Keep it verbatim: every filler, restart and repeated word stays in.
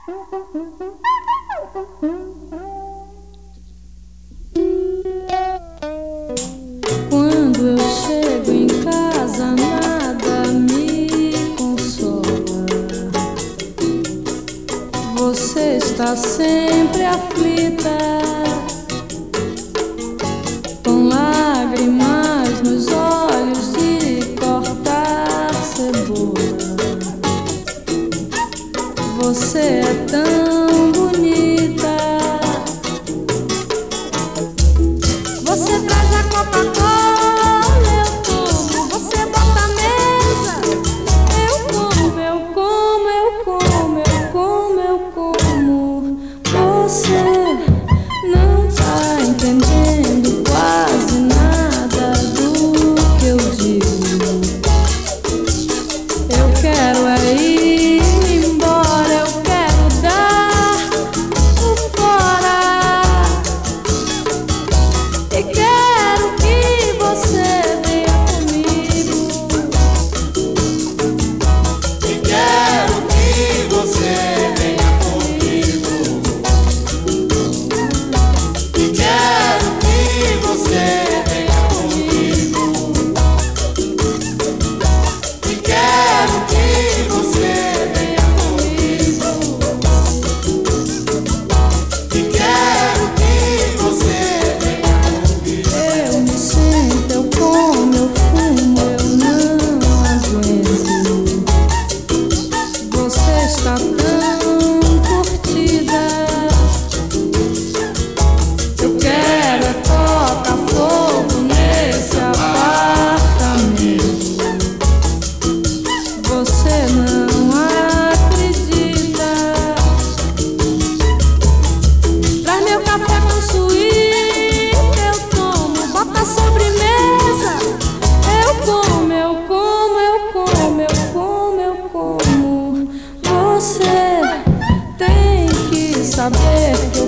Quando eu chego em casa, nada me consola. Você está sempre aflita, com lágrimas nos olhos de cortar cebola. Você é tão bonita. Você traz a Coca-Cola, eu tomo. Você bota a mesa, eu como, eu como, eu como, eu como, eu como. Você não tá entendendo quase nada do que eu digo. Eu quero é ir embora, eu quero dar o fora. E quero que você venha comigo. E quero que você venha comigo. E quero que você venha comigo. E quero que você venha comigo. E quero que você venha comigo. Eu me sinto, eu como, eu fumo, eu não aguento. Você está tão curtida. Eu quero é tocar fogo nesse apartamento. Você não acredita. Traz meu café com suíte, eu tomo. Bota a sobremesa, eu como, eu como, eu como, eu como, eu como. Você tem que saber que eu